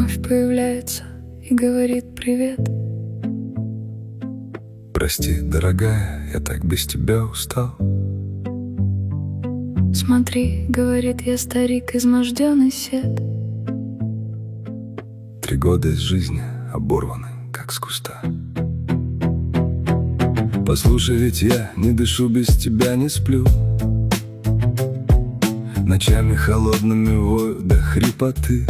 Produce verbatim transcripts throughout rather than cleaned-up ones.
вновь появляется и говорит привет. Прости, дорогая, я так без тебя устал. Смотри, говорит, я старик, изможденный сед. Три года из жизни оборваны, как с куста. Послушай, ведь я не дышу, без тебя не сплю. Ночами холодными вою до хрипоты.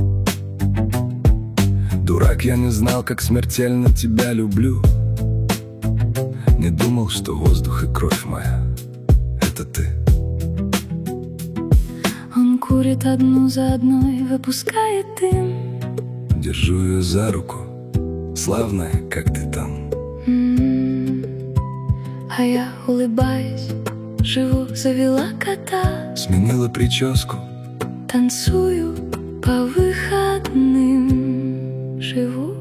Дурак, я не знал, как смертельно тебя люблю. Не думал, что воздух и кровь моя — это ты. Он курит одну за одной, выпускает дым. Держу ее за руку, славная, как ты там. М-м-м. А я улыбаюсь, живу, завела кота. Сменила прическу, танцую по выходным, живу.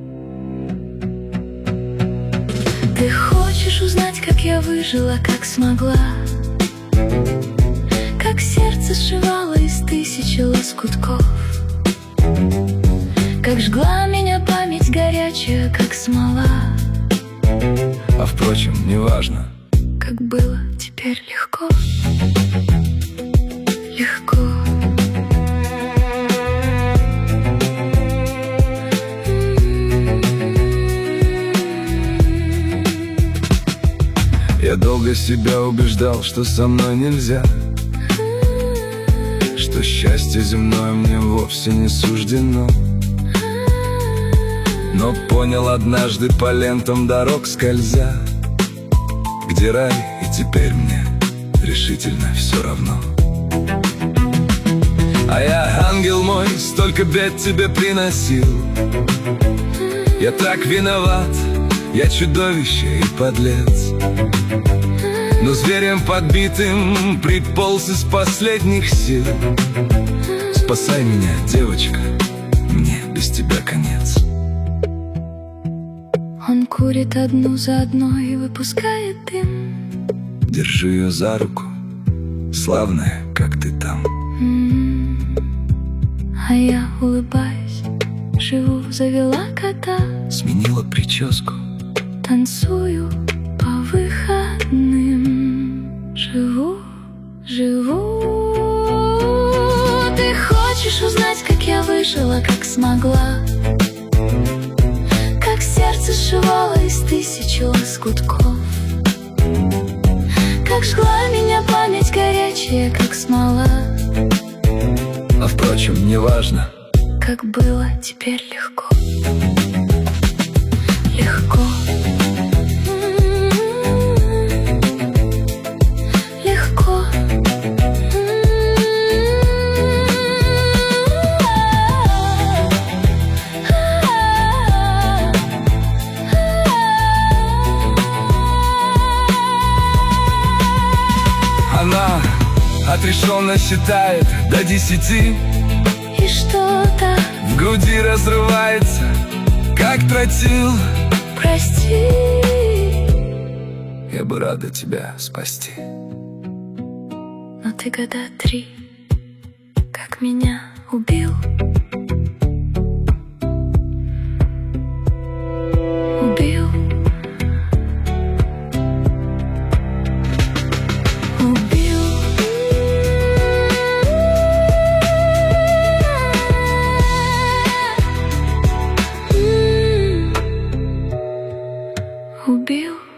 Ты хочешь узнать, как я выжила, как смогла, как сердце сшивало из тысячи лоскутков, как жгла меня память горячая, как смола. А впрочем, неважно, как было теперь легко, легко. Я долго себя убеждал, что со мной нельзя, что счастье земное мне вовсе не суждено. Но понял однажды по лентам дорог скользя, где рай, и теперь мне решительно все равно. А я, ангел мой, столько бед тебе приносил. Я так виноват, я чудовище и подлец, но зверем подбитым приполз из последних сил. Спасай меня, девочка, мне без тебя конец. Он курит одну за одной и выпускает дым. Держу ее за руку, славная, как ты там. М-м-м. А я улыбаюсь, живу, завела кота. Сменила прическу, танцую по выходным, живу, живу. Ты хочешь узнать, как я выжила, как смогла, как сердце сшивало из тысячи лоскутков, как жгла меня память горячая, как смола. а впрочем, неважно, как было теперь легко, легко. Легко. Она отрешенно считает до десяти, И что-то в груди разрывается, как тротил. прости. Я бы рада тебя спасти. Но ты года три, как меня убил. Убил. Убил. М-м-м. Убил.